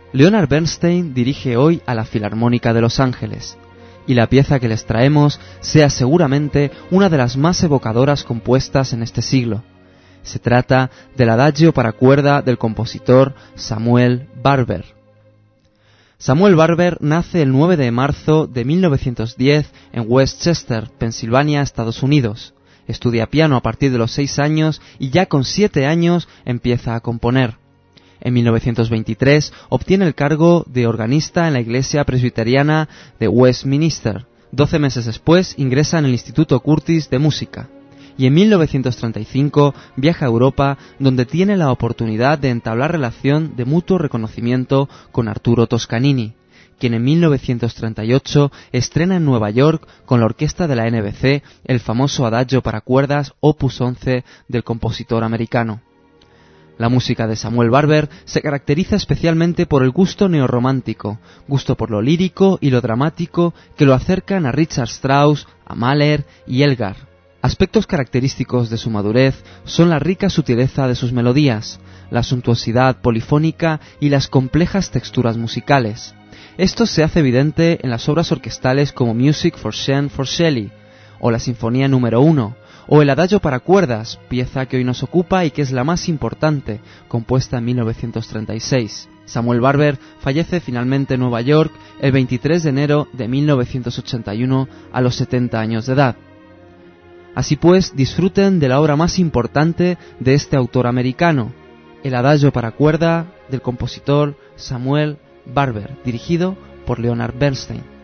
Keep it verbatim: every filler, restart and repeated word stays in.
Leonard Bernstein dirige hoy a la Filarmónica de Los Ángeles, y la pieza que les traemos sea seguramente una de las más evocadoras compuestas en este siglo. Se trata del Adagio para cuerda del compositor Samuel Barber. Samuel Barber nace el nueve de marzo de mil novecientos diez en Westchester, Pensilvania, Estados Unidos. Estudia piano a partir de los seis años y ya con siete años empieza a componer. En mil novecientos veintitrés obtiene el cargo de organista en la iglesia presbiteriana de Westminster. Doce meses después ingresa en el Instituto Curtis de Música. Y en mil novecientos treinta y cinco viaja a Europa, donde tiene la oportunidad de entablar relación de mutuo reconocimiento con Arturo Toscanini, quien en mil novecientos treinta y ocho estrena en Nueva York con la orquesta de la N B C el famoso Adagio para cuerdas Opus once del compositor americano. La música de Samuel Barber se caracteriza especialmente por el gusto neorromántico, gusto por lo lírico y lo dramático que lo acercan a Richard Strauss, a Mahler y Elgar. Aspectos característicos de su madurez son la rica sutileza de sus melodías, la suntuosidad polifónica y las complejas texturas musicales. Esto se hace evidente en las obras orquestales como Music for Shan for Shelley, o la Sinfonía número uno, o el Adagio para cuerdas, pieza que hoy nos ocupa y que es la más importante, compuesta en mil novecientos treinta y seis. Samuel Barber fallece finalmente en Nueva York el veintitrés de enero de mil novecientos ochenta y uno a los setenta años de edad. Así pues, disfruten de la obra más importante de este autor americano, el Adagio para cuerda del compositor Samuel Barber, dirigido por Leonard Bernstein.